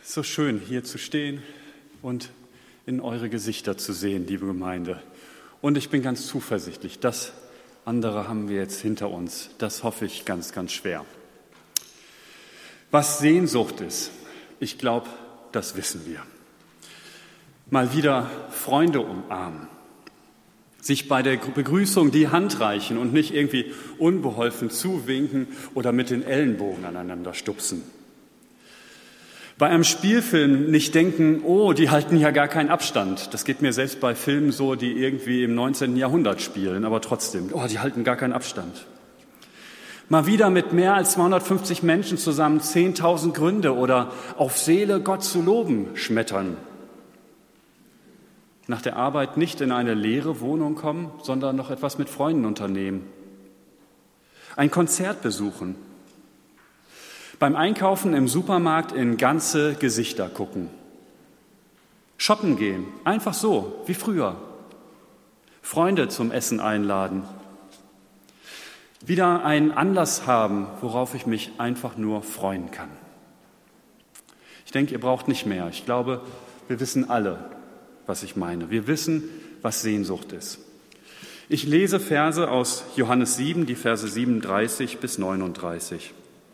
So schön, hier zu stehen und in eure Gesichter zu sehen, liebe Gemeinde. Und ich bin ganz zuversichtlich, das andere haben wir jetzt hinter uns. Das hoffe ich ganz, ganz schwer. Was Sehnsucht ist, ich glaube, das wissen wir. Mal wieder Freunde umarmen, sich bei der Begrüßung die Hand reichen und nicht irgendwie unbeholfen zuwinken oder mit den Ellenbogen aneinander stupsen. Bei einem Spielfilm nicht denken, oh, die halten ja gar keinen Abstand. Das geht mir selbst bei Filmen so, die irgendwie im 19. Jahrhundert spielen, aber trotzdem, oh, die halten gar keinen Abstand. Mal wieder mit mehr als 250 Menschen zusammen 10.000 Gründe oder auf Seele Gott zu loben schmettern. Nach der Arbeit nicht in eine leere Wohnung kommen, sondern noch etwas mit Freunden unternehmen. Ein Konzert besuchen. Beim Einkaufen im Supermarkt in ganze Gesichter gucken. Shoppen gehen, einfach so, wie früher. Freunde zum Essen einladen. Wieder einen Anlass haben, worauf ich mich einfach nur freuen kann. Ich denke, ihr braucht nicht mehr. Ich glaube, wir wissen alle, was ich meine. Wir wissen, was Sehnsucht ist. Ich lese Verse aus Johannes 7, die Verse 37 bis 39.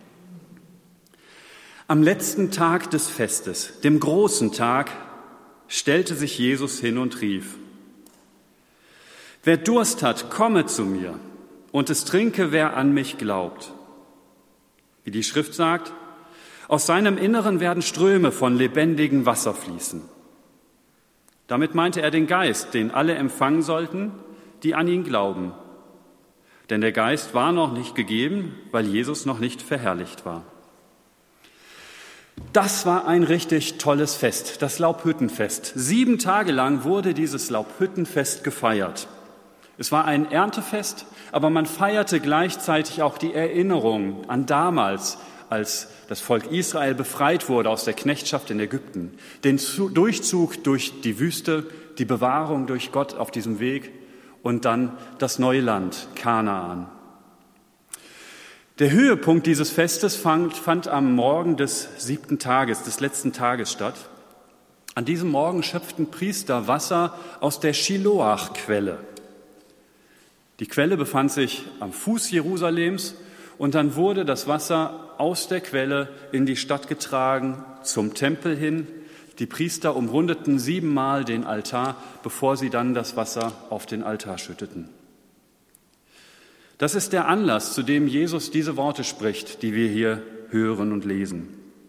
Am letzten Tag des Festes, dem großen Tag, stellte sich Jesus hin und rief: Wer Durst hat, komme zu mir, und es trinke, wer an mich glaubt. Wie die Schrift sagt, aus seinem Inneren werden Ströme von lebendigem Wasser fließen. Damit meinte er den Geist, den alle empfangen sollten, die an ihn glauben. Denn der Geist war noch nicht gegeben, weil Jesus noch nicht verherrlicht war. Das war ein richtig tolles Fest, das Laubhüttenfest. 7 Tage lang wurde dieses Laubhüttenfest gefeiert. Es war ein Erntefest, aber man feierte gleichzeitig auch die Erinnerung an damals, als das Volk Israel befreit wurde aus der Knechtschaft in Ägypten. Den Durchzug durch die Wüste, die Bewahrung durch Gott auf diesem Weg und dann das neue Land, Kanaan. Der Höhepunkt dieses Festes fand am Morgen des 7. Tages, des letzten Tages statt. An diesem Morgen schöpften Priester Wasser aus der Shiloach-Quelle. Die Quelle befand sich am Fuß Jerusalems und dann wurde das Wasser aus der Quelle in die Stadt getragen, zum Tempel hin. Die Priester umrundeten 7-mal den Altar, bevor sie dann das Wasser auf den Altar schütteten. Das ist der Anlass, zu dem Jesus diese Worte spricht, die wir hier hören und lesen.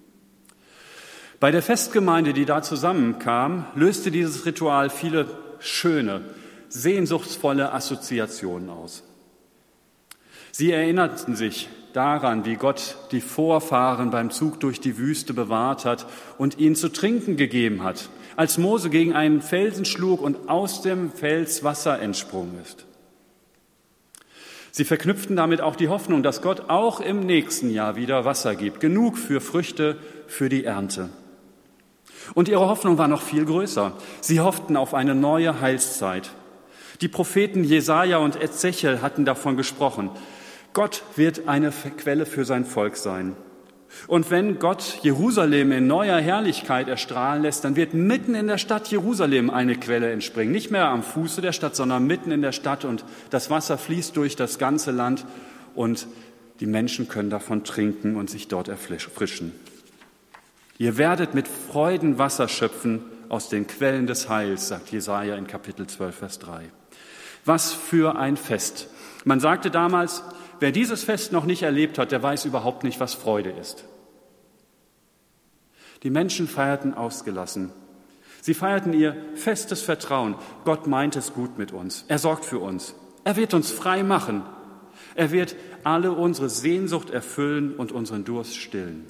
Bei der Festgemeinde, die da zusammenkam, löste dieses Ritual viele schöne, sehnsuchtsvolle Assoziationen aus. Sie erinnerten sich daran, wie Gott die Vorfahren beim Zug durch die Wüste bewahrt hat und ihnen zu trinken gegeben hat, als Mose gegen einen Felsen schlug und aus dem Fels Wasser entsprungen ist. Sie verknüpften damit auch die Hoffnung, dass Gott auch im nächsten Jahr wieder Wasser gibt, genug für Früchte, für die Ernte. Und ihre Hoffnung war noch viel größer. Sie hofften auf eine neue Heilszeit. Die Propheten Jesaja und Ezechiel hatten davon gesprochen. Gott wird eine Quelle für sein Volk sein. Und wenn Gott Jerusalem in neuer Herrlichkeit erstrahlen lässt, dann wird mitten in der Stadt Jerusalem eine Quelle entspringen. Nicht mehr am Fuße der Stadt, sondern mitten in der Stadt. Und das Wasser fließt durch das ganze Land und die Menschen können davon trinken und sich dort erfrischen. Ihr werdet mit Freuden Wasser schöpfen aus den Quellen des Heils, sagt Jesaja in Kapitel 12, Vers 3. Was für ein Fest! Man sagte damals, wer dieses Fest noch nicht erlebt hat, der weiß überhaupt nicht, was Freude ist. Die Menschen feierten ausgelassen. Sie feierten ihr festes Vertrauen. Gott meint es gut mit uns. Er sorgt für uns. Er wird uns frei machen. Er wird alle unsere Sehnsucht erfüllen und unseren Durst stillen.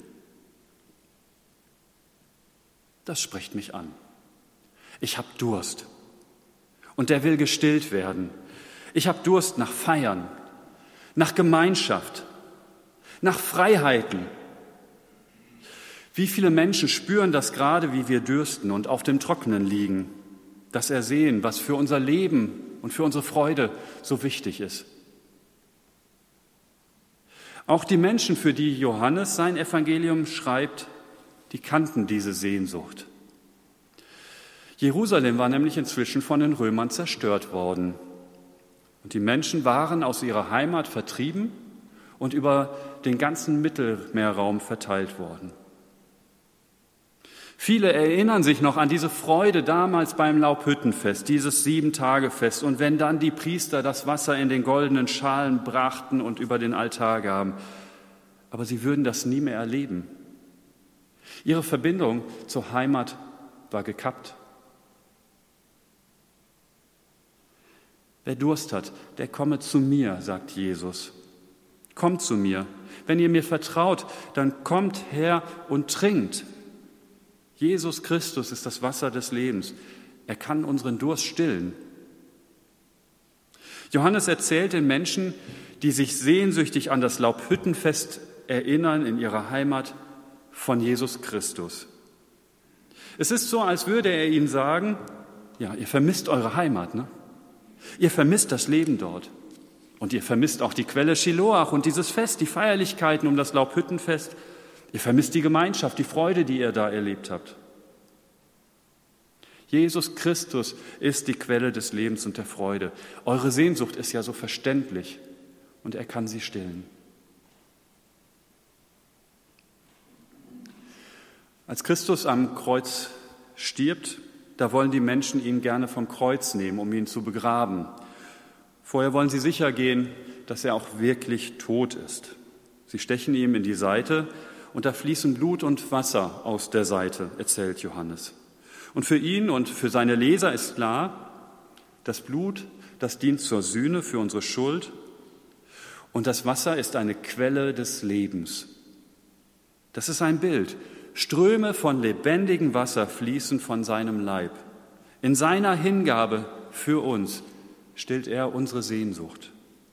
Das spricht mich an. Ich habe Durst. Und der will gestillt werden. Ich habe Durst nach Feiern, nach Gemeinschaft, nach Freiheiten. Wie viele Menschen spüren das gerade, wie wir dürsten und auf dem Trockenen liegen, das ersehen, was für unser Leben und für unsere Freude so wichtig ist. Auch die Menschen, für die Johannes sein Evangelium schreibt, die kannten diese Sehnsucht. Jerusalem war nämlich inzwischen von den Römern zerstört worden. Und die Menschen waren aus ihrer Heimat vertrieben und über den ganzen Mittelmeerraum verteilt worden. Viele erinnern sich noch an diese Freude damals beim Laubhüttenfest, dieses 7-Tage-Fest. Und wenn dann die Priester das Wasser in den goldenen Schalen brachten und über den Altar gaben. Aber sie würden das nie mehr erleben. Ihre Verbindung zur Heimat war gekappt. Wer Durst hat, der komme zu mir, sagt Jesus. Kommt zu mir. Wenn ihr mir vertraut, dann kommt her und trinkt. Jesus Christus ist das Wasser des Lebens. Er kann unseren Durst stillen. Johannes erzählt den Menschen, die sich sehnsüchtig an das Laubhüttenfest erinnern in ihrer Heimat, von Jesus Christus. Es ist so, als würde er ihnen sagen, ja, ihr vermisst eure Heimat, ne? Ihr vermisst das Leben dort. Und ihr vermisst auch die Quelle Shiloach und dieses Fest, die Feierlichkeiten um das Laubhüttenfest. Ihr vermisst die Gemeinschaft, die Freude, die ihr da erlebt habt. Jesus Christus ist die Quelle des Lebens und der Freude. Eure Sehnsucht ist ja so verständlich und er kann sie stillen. Als Christus am Kreuz stirbt, da wollen die Menschen ihn gerne vom Kreuz nehmen, um ihn zu begraben. Vorher wollen sie sicher gehen, dass er auch wirklich tot ist. Sie stechen ihm in die Seite und da fließen Blut und Wasser aus der Seite, erzählt Johannes. Und für ihn und für seine Leser ist klar, das Blut, das dient zur Sühne für unsere Schuld und das Wasser ist eine Quelle des Lebens. Das ist ein Bild. Ströme von lebendigem Wasser fließen von seinem Leib. In seiner Hingabe für uns stillt er unsere Sehnsucht.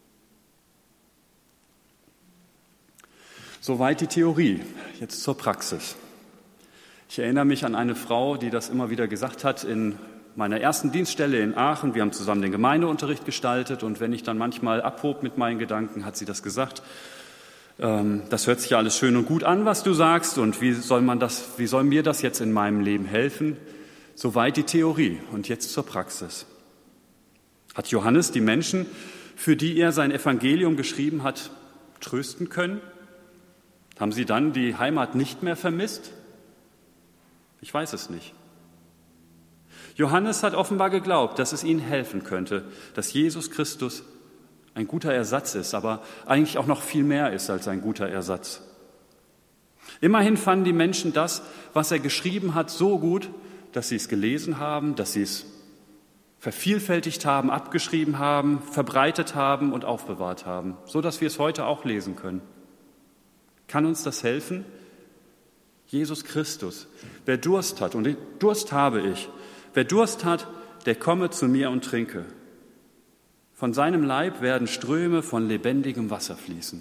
Soweit die Theorie, jetzt zur Praxis. Ich erinnere mich an eine Frau, die das immer wieder gesagt hat in meiner ersten Dienststelle in Aachen. Wir haben zusammen den Gemeindeunterricht gestaltet und wenn ich dann manchmal abhob mit meinen Gedanken, hat sie das gesagt. Das hört sich ja alles schön und gut an, was du sagst und wie soll mir das jetzt in meinem Leben helfen? Soweit die Theorie und jetzt zur Praxis. Hat Johannes die Menschen, für die er sein Evangelium geschrieben hat, trösten können? Haben sie dann die Heimat nicht mehr vermisst? Ich weiß es nicht. Johannes hat offenbar geglaubt, dass es ihnen helfen könnte, dass Jesus Christus ein guter Ersatz ist, aber eigentlich auch noch viel mehr ist als ein guter Ersatz. Immerhin fanden die Menschen das, was er geschrieben hat, so gut, dass sie es gelesen haben, dass sie es vervielfältigt haben, abgeschrieben haben, verbreitet haben und aufbewahrt haben, so dass wir es heute auch lesen können. Kann uns das helfen? Jesus Christus. Wer Durst hat, und Durst habe ich, wer Durst hat, der komme zu mir und trinke. Von seinem Leib werden Ströme von lebendigem Wasser fließen.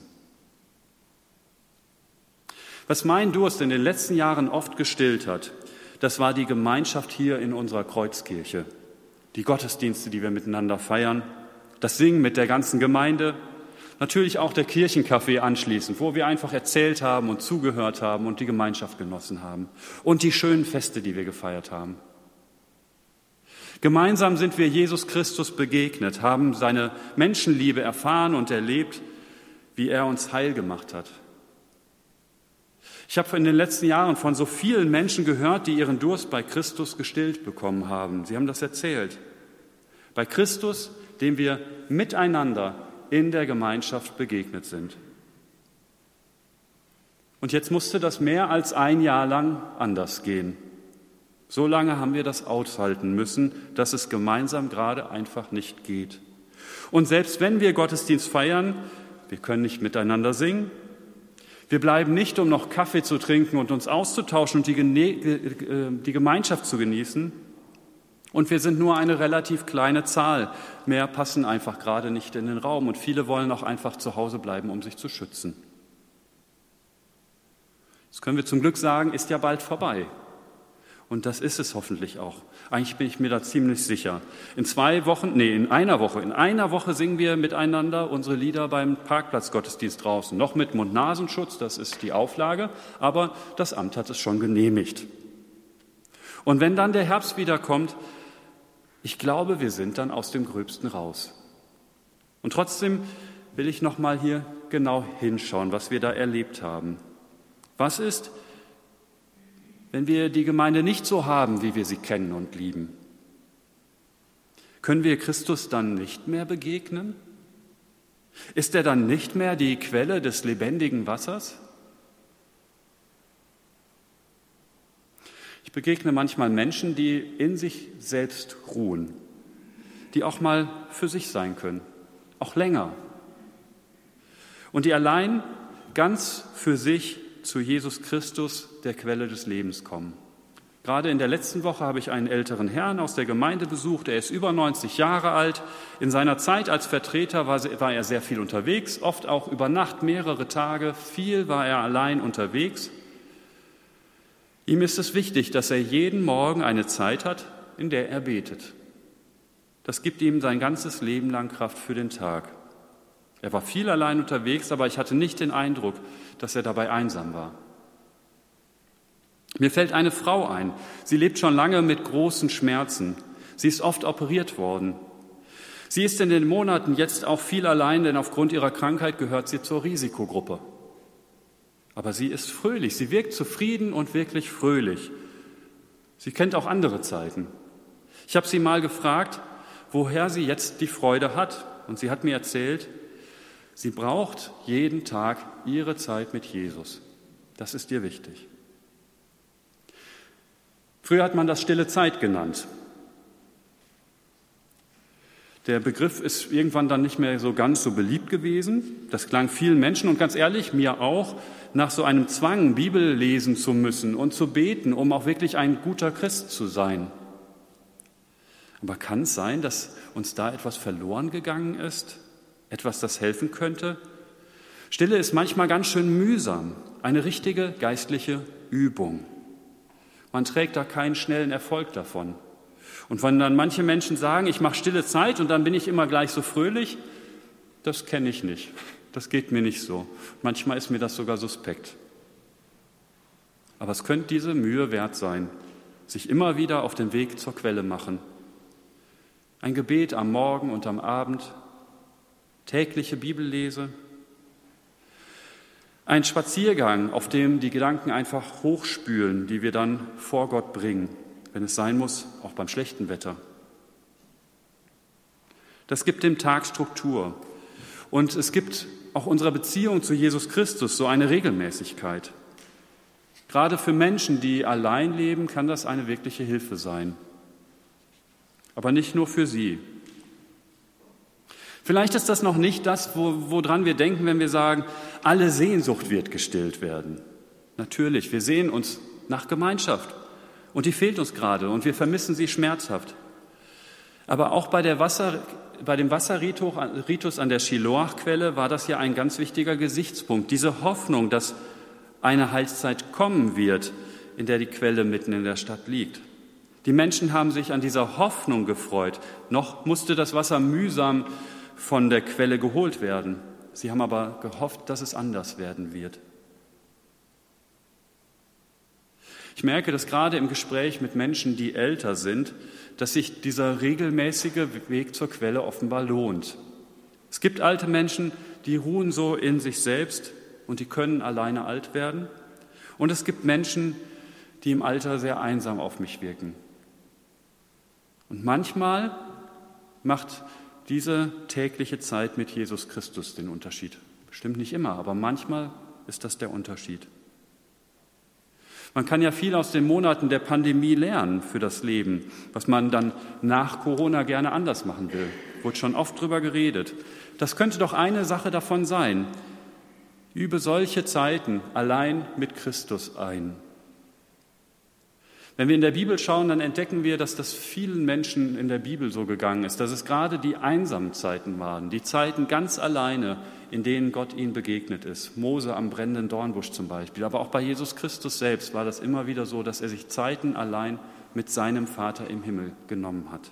Was mein Durst in den letzten Jahren oft gestillt hat, das war die Gemeinschaft hier in unserer Kreuzkirche. Die Gottesdienste, die wir miteinander feiern, das Singen mit der ganzen Gemeinde, natürlich auch der Kirchenkaffee anschließend, wo wir einfach erzählt haben und zugehört haben und die Gemeinschaft genossen haben. Und die schönen Feste, die wir gefeiert haben. Gemeinsam sind wir Jesus Christus begegnet, haben seine Menschenliebe erfahren und erlebt, wie er uns heil gemacht hat. Ich habe in den letzten Jahren von so vielen Menschen gehört, die ihren Durst bei Christus gestillt bekommen haben. Sie haben das erzählt. Bei Christus, dem wir miteinander in der Gemeinschaft begegnet sind. Und jetzt musste das mehr als ein Jahr lang anders gehen. So lange haben wir das aushalten müssen, dass es gemeinsam gerade einfach nicht geht. Und selbst wenn wir Gottesdienst feiern, wir können nicht miteinander singen, wir bleiben nicht, um noch Kaffee zu trinken und uns auszutauschen und die Gemeinschaft zu genießen. Und wir sind nur eine relativ kleine Zahl. Mehr passen einfach gerade nicht in den Raum und viele wollen auch einfach zu Hause bleiben, um sich zu schützen. Das können wir zum Glück sagen, ist ja bald vorbei. Und das ist es hoffentlich auch. Eigentlich bin ich mir da ziemlich sicher. In einer Woche singen wir miteinander unsere Lieder beim Parkplatzgottesdienst draußen. Noch mit Mund-Nasenschutz, das ist die Auflage, aber das Amt hat es schon genehmigt. Und wenn dann der Herbst wiederkommt, ich glaube, wir sind dann aus dem Gröbsten raus. Und trotzdem will ich noch mal hier genau hinschauen, was wir da erlebt haben. Was ist, wenn wir die Gemeinde nicht so haben, wie wir sie kennen und lieben? Können wir Christus dann nicht mehr begegnen? Ist er dann nicht mehr die Quelle des lebendigen Wassers? Ich begegne manchmal Menschen, die in sich selbst ruhen, die auch mal für sich sein können, auch länger. Und die allein ganz für sich zu Jesus Christus, der Quelle des Lebens, kommen. Gerade in der letzten Woche habe ich einen älteren Herrn aus der Gemeinde besucht. Er ist über 90 Jahre alt. In seiner Zeit als Vertreter war er sehr viel unterwegs, oft auch über Nacht, mehrere Tage. Viel war er allein unterwegs. Ihm ist es wichtig, dass er jeden Morgen eine Zeit hat, in der er betet. Das gibt ihm sein ganzes Leben lang Kraft für den Tag. Er war viel allein unterwegs, aber ich hatte nicht den Eindruck, dass er dabei einsam war. Mir fällt eine Frau ein. Sie lebt schon lange mit großen Schmerzen. Sie ist oft operiert worden. Sie ist in den Monaten jetzt auch viel allein, denn aufgrund ihrer Krankheit gehört sie zur Risikogruppe. Aber sie ist fröhlich, sie wirkt zufrieden und wirklich fröhlich. Sie kennt auch andere Zeiten. Ich habe sie mal gefragt, woher sie jetzt die Freude hat. Und sie hat mir erzählt, sie braucht jeden Tag ihre Zeit mit Jesus. Das ist ihr wichtig. Früher hat man das stille Zeit genannt. Der Begriff ist irgendwann dann nicht mehr so ganz so beliebt gewesen. Das klang vielen Menschen und ganz ehrlich, mir auch, nach so einem Zwang, Bibel lesen zu müssen und zu beten, um auch wirklich ein guter Christ zu sein. Aber kann es sein, dass uns da etwas verloren gegangen ist? Etwas, das helfen könnte? Stille ist manchmal ganz schön mühsam, eine richtige geistliche Übung. Man trägt da keinen schnellen Erfolg davon. Und wenn dann manche Menschen sagen, ich mache stille Zeit und dann bin ich immer gleich so fröhlich, das kenne ich nicht. Das geht mir nicht so. Manchmal ist mir das sogar suspekt. Aber es könnte diese Mühe wert sein, sich immer wieder auf den Weg zur Quelle machen. Ein Gebet am Morgen und am Abend, tägliche Bibellese, ein Spaziergang, auf dem die Gedanken einfach hochspülen, die wir dann vor Gott bringen, wenn es sein muss, auch beim schlechten Wetter. Das gibt dem Tag Struktur und es gibt auch unserer Beziehung zu Jesus Christus so eine Regelmäßigkeit. Gerade für Menschen, die allein leben, kann das eine wirkliche Hilfe sein. Aber nicht nur für sie. Vielleicht ist das noch nicht das, woran wir denken, wenn wir sagen, alle Sehnsucht wird gestillt werden. Natürlich, wir sehnen uns nach Gemeinschaft und die fehlt uns gerade und wir vermissen sie schmerzhaft. Aber auch bei dem Wasserritus an der Shiloach-Quelle war das ja ein ganz wichtiger Gesichtspunkt. Diese Hoffnung, dass eine Heilszeit kommen wird, in der die Quelle mitten in der Stadt liegt. Die Menschen haben sich an dieser Hoffnung gefreut. Noch musste das Wasser mühsam von der Quelle geholt werden. Sie haben aber gehofft, dass es anders werden wird. Ich merke, dass gerade im Gespräch mit Menschen, die älter sind, dass sich dieser regelmäßige Weg zur Quelle offenbar lohnt. Es gibt alte Menschen, die ruhen so in sich selbst und die können alleine alt werden. Und es gibt Menschen, die im Alter sehr einsam auf mich wirken. Und manchmal macht diese tägliche Zeit mit Jesus Christus den Unterschied. Bestimmt nicht immer, aber manchmal ist das der Unterschied. Man kann ja viel aus den Monaten der Pandemie lernen für das Leben, was man dann nach Corona gerne anders machen will. Wurde schon oft drüber geredet. Das könnte doch eine Sache davon sein. Übe solche Zeiten allein mit Christus ein. Wenn wir in der Bibel schauen, dann entdecken wir, dass das vielen Menschen in der Bibel so gegangen ist, dass es gerade die einsamen Zeiten waren, die Zeiten ganz alleine, in denen Gott ihnen begegnet ist. Mose am brennenden Dornbusch zum Beispiel. Aber auch bei Jesus Christus selbst war das immer wieder so, dass er sich Zeiten allein mit seinem Vater im Himmel genommen hat.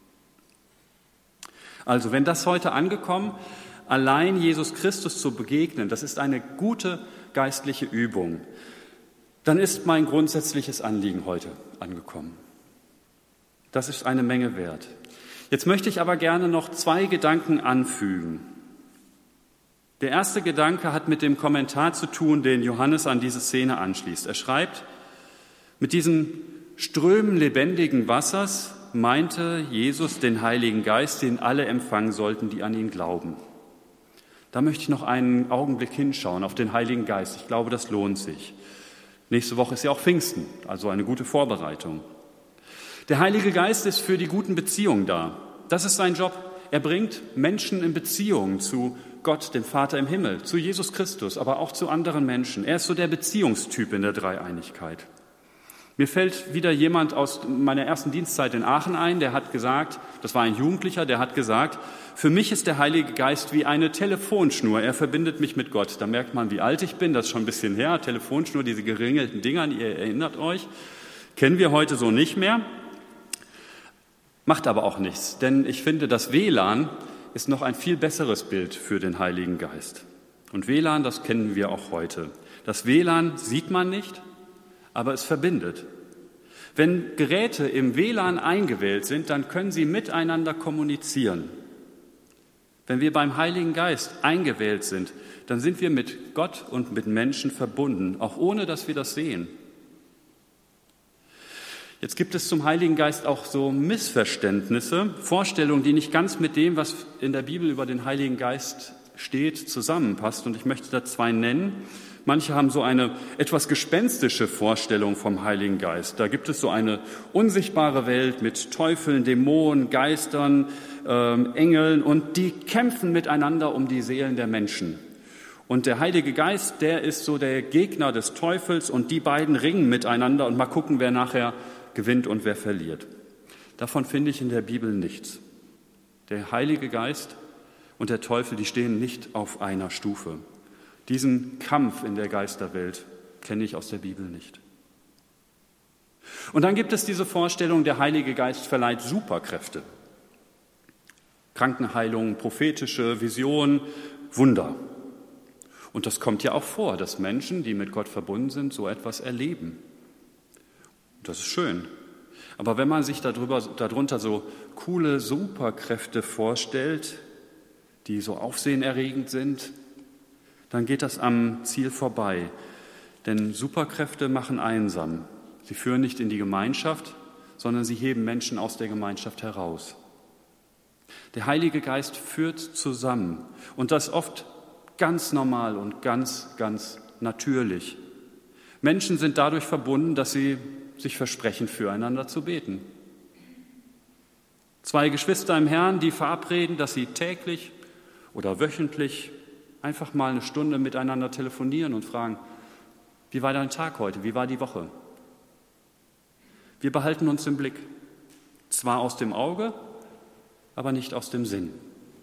Also, wenn das heute angekommen, allein Jesus Christus zu begegnen, das ist eine gute geistliche Übung, dann ist mein grundsätzliches Anliegen heute angekommen. Das ist eine Menge wert. Jetzt möchte ich aber gerne noch 2 Gedanken anfügen. Der erste Gedanke hat mit dem Kommentar zu tun, den Johannes an diese Szene anschließt. Er schreibt, mit diesen Strömen lebendigen Wassers meinte Jesus den Heiligen Geist, den alle empfangen sollten, die an ihn glauben. Da möchte ich noch einen Augenblick hinschauen auf den Heiligen Geist. Ich glaube, das lohnt sich. Nächste Woche ist ja auch Pfingsten, also eine gute Vorbereitung. Der Heilige Geist ist für die guten Beziehungen da. Das ist sein Job. Er bringt Menschen in Beziehung zu Gott, dem Vater im Himmel, zu Jesus Christus, aber auch zu anderen Menschen. Er ist so der Beziehungstyp in der Dreieinigkeit. Mir fällt wieder jemand aus meiner ersten Dienstzeit in Aachen ein, der hat gesagt, das war ein Jugendlicher, der hat gesagt, für mich ist der Heilige Geist wie eine Telefonschnur, er verbindet mich mit Gott. Da merkt man, wie alt ich bin, das ist schon ein bisschen her, Telefonschnur, diese geringelten Dinger, ihr erinnert euch, kennen wir heute so nicht mehr, macht aber auch nichts, denn ich finde, das WLAN ist noch ein viel besseres Bild für den Heiligen Geist. Und WLAN, das kennen wir auch heute. Das WLAN sieht man nicht, aber es verbindet. Wenn Geräte im WLAN eingewählt sind, dann können sie miteinander kommunizieren. Wenn wir beim Heiligen Geist eingewählt sind, dann sind wir mit Gott und mit Menschen verbunden, auch ohne dass wir das sehen. Jetzt gibt es zum Heiligen Geist auch so Missverständnisse, Vorstellungen, die nicht ganz mit dem, was in der Bibel über den Heiligen Geist steht, zusammenpasst. Und ich möchte da 2 nennen. Manche haben so eine etwas gespenstische Vorstellung vom Heiligen Geist. Da gibt es so eine unsichtbare Welt mit Teufeln, Dämonen, Geistern, Engeln und die kämpfen miteinander um die Seelen der Menschen. Und der Heilige Geist, der ist so der Gegner des Teufels und die beiden ringen miteinander und mal gucken, wer nachher gewinnt und wer verliert. Davon finde ich in der Bibel nichts. Der Heilige Geist und der Teufel, die stehen nicht auf einer Stufe. Diesen Kampf in der Geisterwelt kenne ich aus der Bibel nicht. Und dann gibt es diese Vorstellung, der Heilige Geist verleiht Superkräfte. Krankenheilung, prophetische Visionen, Wunder. Und das kommt ja auch vor, dass Menschen, die mit Gott verbunden sind, so etwas erleben. Das ist schön. Aber wenn man sich darunter so coole Superkräfte vorstellt, die so aufsehenerregend sind, dann geht das am Ziel vorbei. Denn Superkräfte machen einsam. Sie führen nicht in die Gemeinschaft, sondern sie heben Menschen aus der Gemeinschaft heraus. Der Heilige Geist führt zusammen und das oft ganz normal und ganz, ganz natürlich. Menschen sind dadurch verbunden, dass sie sich versprechen, füreinander zu beten. 2 Geschwister im Herrn, die verabreden, dass sie täglich oder wöchentlich einfach mal eine Stunde miteinander telefonieren und fragen, wie war dein Tag heute, wie war die Woche? Wir behalten uns im Blick, zwar aus dem Auge, aber nicht aus dem Sinn.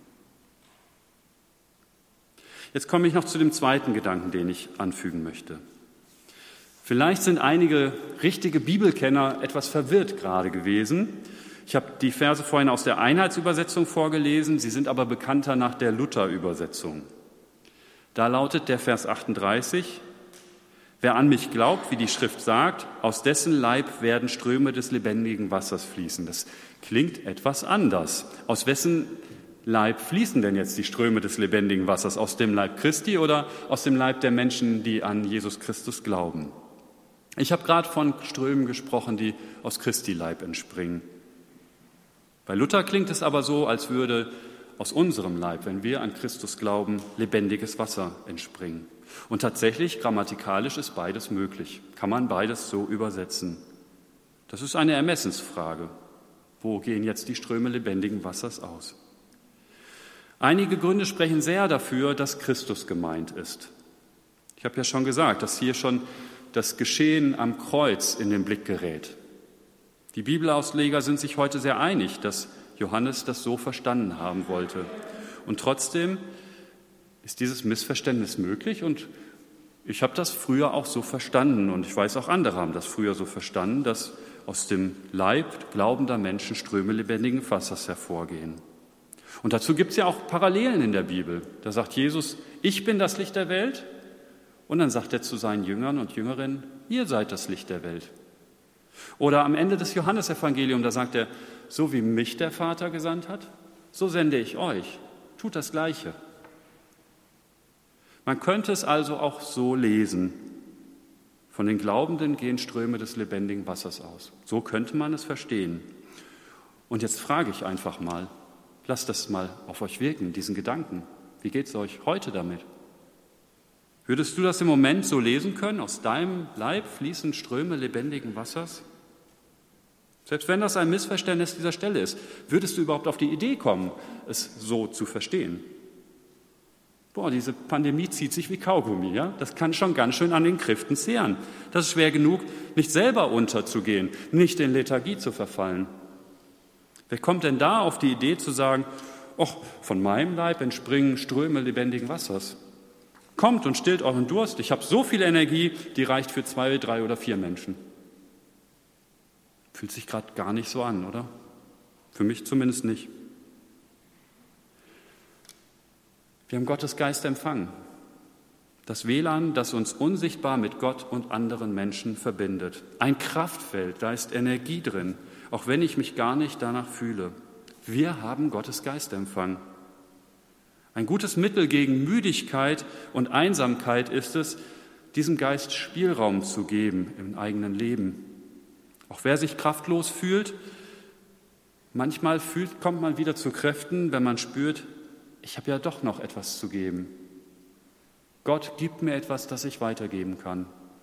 Jetzt komme ich noch zu dem zweiten Gedanken, den ich anfügen möchte. Vielleicht sind einige richtige Bibelkenner etwas verwirrt gerade gewesen. Ich habe die Verse vorhin aus der Einheitsübersetzung vorgelesen, sie sind aber bekannter nach der Luther-Übersetzung. Da lautet der Vers 38, wer an mich glaubt, wie die Schrift sagt, aus dessen Leib werden Ströme des lebendigen Wassers fließen. Das klingt etwas anders. Aus wessen Leib fließen denn jetzt die Ströme des lebendigen Wassers? Aus dem Leib Christi oder aus dem Leib der Menschen, die an Jesus Christus glauben? Ich habe gerade von Strömen gesprochen, die aus Christi Leib entspringen. Bei Luther klingt es aber so, als würde aus unserem Leib, wenn wir an Christus glauben, lebendiges Wasser entspringen. Und tatsächlich, grammatikalisch ist beides möglich. Kann man beides so übersetzen? Das ist eine Ermessensfrage. Wo gehen jetzt die Ströme lebendigen Wassers aus? Einige Gründe sprechen sehr dafür, dass Christus gemeint ist. Ich habe ja schon gesagt, dass hier schon das Geschehen am Kreuz in den Blick gerät. Die Bibelausleger sind sich heute sehr einig, dass Johannes das so verstanden haben wollte. Und trotzdem ist dieses Missverständnis möglich und ich habe das früher auch so verstanden und ich weiß auch andere haben das früher so verstanden, dass aus dem Leib glaubender Menschen Ströme lebendigen Wassers hervorgehen. Und dazu gibt es ja auch Parallelen in der Bibel. Da sagt Jesus, ich bin das Licht der Welt. Und dann sagt er zu seinen Jüngern und Jüngerinnen, ihr seid das Licht der Welt. Oder am Ende des Johannesevangeliums, da sagt er, so wie mich der Vater gesandt hat, so sende ich euch. Tut das Gleiche. Man könnte es also auch so lesen. Von den Glaubenden gehen Ströme des lebendigen Wassers aus. So könnte man es verstehen. Und jetzt frage ich einfach mal, lasst das mal auf euch wirken, diesen Gedanken. Wie geht es euch heute damit? Würdest du das im Moment so lesen können? Aus deinem Leib fließen Ströme lebendigen Wassers? Selbst wenn das ein Missverständnis dieser Stelle ist, würdest du überhaupt auf die Idee kommen, es so zu verstehen? Diese Pandemie zieht sich wie Kaugummi, ja? Das kann schon ganz schön an den Kräften zehren. Das ist schwer genug, nicht selber unterzugehen, nicht in Lethargie zu verfallen. Wer kommt denn da auf die Idee zu sagen, von meinem Leib entspringen Ströme lebendigen Wassers? Kommt und stillt euren Durst. Ich habe so viel Energie, die reicht für 2, 3 oder 4 Menschen. Fühlt sich gerade gar nicht so an, oder? Für mich zumindest nicht. Wir haben Gottes Geist empfangen. Das WLAN, das uns unsichtbar mit Gott und anderen Menschen verbindet. Ein Kraftfeld, da ist Energie drin, auch wenn ich mich gar nicht danach fühle. Wir haben Gottes Geist empfangen. Ein gutes Mittel gegen Müdigkeit und Einsamkeit ist es, diesem Geist Spielraum zu geben im eigenen Leben. Auch wer sich kraftlos fühlt, manchmal kommt man wieder zu Kräften, wenn man spürt, ich habe ja doch noch etwas zu geben. Gott gibt mir etwas, das ich weitergeben kann.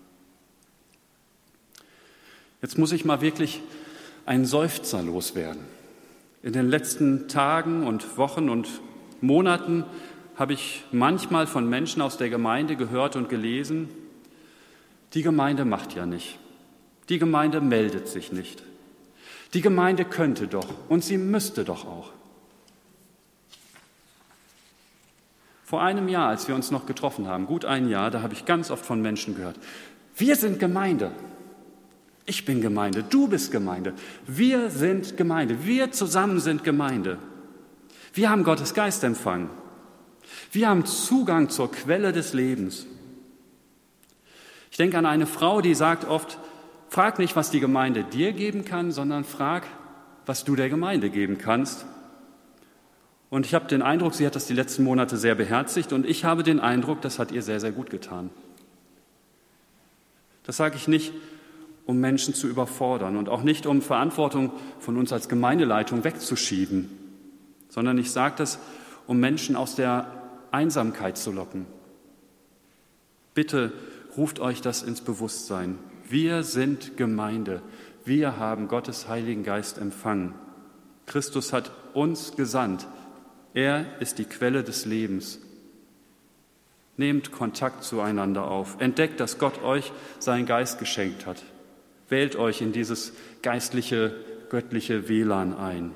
Jetzt muss ich mal wirklich einen Seufzer loswerden. In den letzten Tagen und Wochen und Monaten habe ich manchmal von Menschen aus der Gemeinde gehört und gelesen, die Gemeinde macht ja nicht. Die Gemeinde meldet sich nicht. Die Gemeinde könnte doch und sie müsste doch auch. Vor einem Jahr, als wir uns noch getroffen haben, gut ein Jahr, da habe ich ganz oft von Menschen gehört, wir sind Gemeinde. Ich bin Gemeinde, du bist Gemeinde. Wir sind Gemeinde, wir zusammen sind Gemeinde. Wir haben Gottes Geist empfangen. Wir haben Zugang zur Quelle des Lebens. Ich denke an eine Frau, die sagt oft, frag nicht, was die Gemeinde dir geben kann, sondern frag, was du der Gemeinde geben kannst. Und ich habe den Eindruck, sie hat das die letzten Monate sehr beherzigt und ich habe den Eindruck, das hat ihr sehr, sehr gut getan. Das sage ich nicht, um Menschen zu überfordern und auch nicht, um Verantwortung von uns als Gemeindeleitung wegzuschieben, sondern ich sage das, um Menschen aus der Einsamkeit zu locken. Bitte ruft euch das ins Bewusstsein. Wir sind Gemeinde. Wir haben Gottes Heiligen Geist empfangen. Christus hat uns gesandt. Er ist die Quelle des Lebens. Nehmt Kontakt zueinander auf. Entdeckt, dass Gott euch seinen Geist geschenkt hat. Wählt euch in dieses geistliche, göttliche WLAN ein.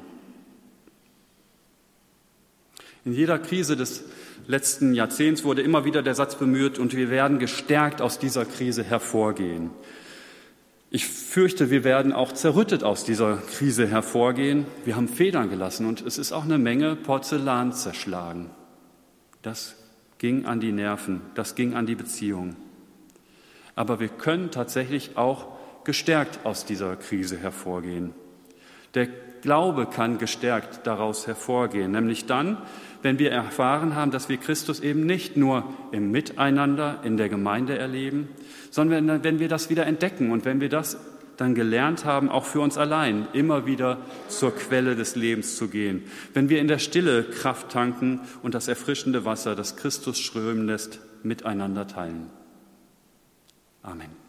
In jeder Krise des letzten Jahrzehnts wurde immer wieder der Satz bemüht, und wir werden gestärkt aus dieser Krise hervorgehen. Ich fürchte, wir werden auch zerrüttet aus dieser Krise hervorgehen. Wir haben Federn gelassen und es ist auch eine Menge Porzellan zerschlagen. Das ging an die Nerven, das ging an die Beziehung. Aber wir können tatsächlich auch gestärkt aus dieser Krise hervorgehen. Der Glaube kann gestärkt daraus hervorgehen, nämlich dann, wenn wir erfahren haben, dass wir Christus eben nicht nur im Miteinander in der Gemeinde erleben, sondern wenn wir das wieder entdecken und wenn wir das dann gelernt haben, auch für uns allein immer wieder zur Quelle des Lebens zu gehen, wenn wir in der Stille Kraft tanken und das erfrischende Wasser, das Christus strömen lässt, miteinander teilen. Amen.